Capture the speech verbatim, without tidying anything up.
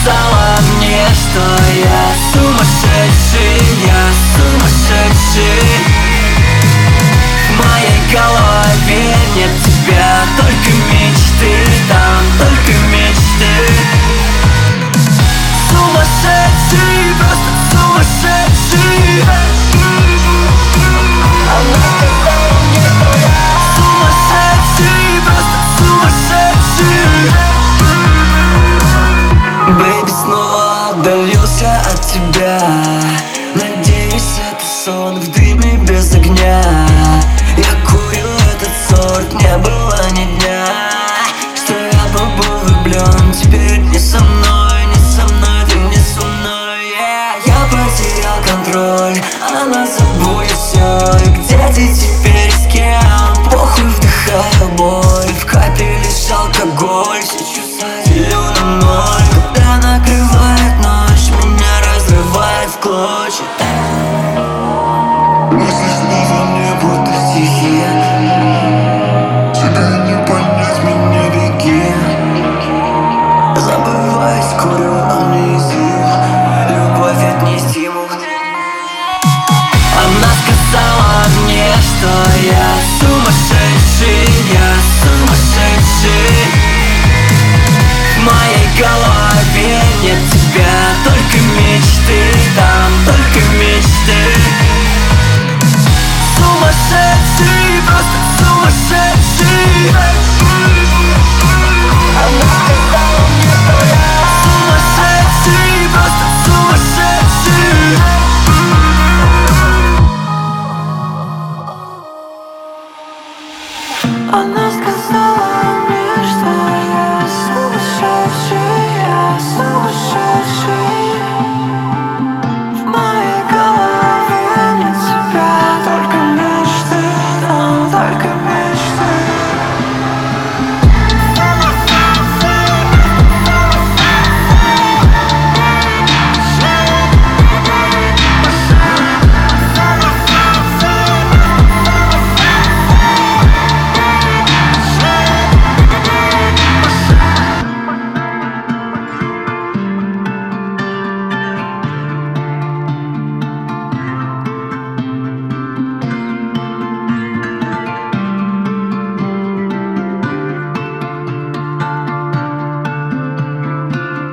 сказала мне, что я сумасшедший, я сумасшедший. В моей голове нет тебя, только мечты, там только мечты. Сумасшедший, просто сумасшедший. Она сказала мне, что я сумасшедший, просто сумасшедший. Бэйби, снова отдалился от тебя. Надеюсь, это сон в дыме без огня. Я курю этот сорт, не было ни дня, что я бы был влюблен. Теперь не со мной, не со мной, ты не со мной, yeah. Я потерял контроль, она забудет все. И где ты теперь, с кем? Похуй, вдыхаю боль. В капе лишь алкоголь, все чувства делю на ноль. Когда накрывает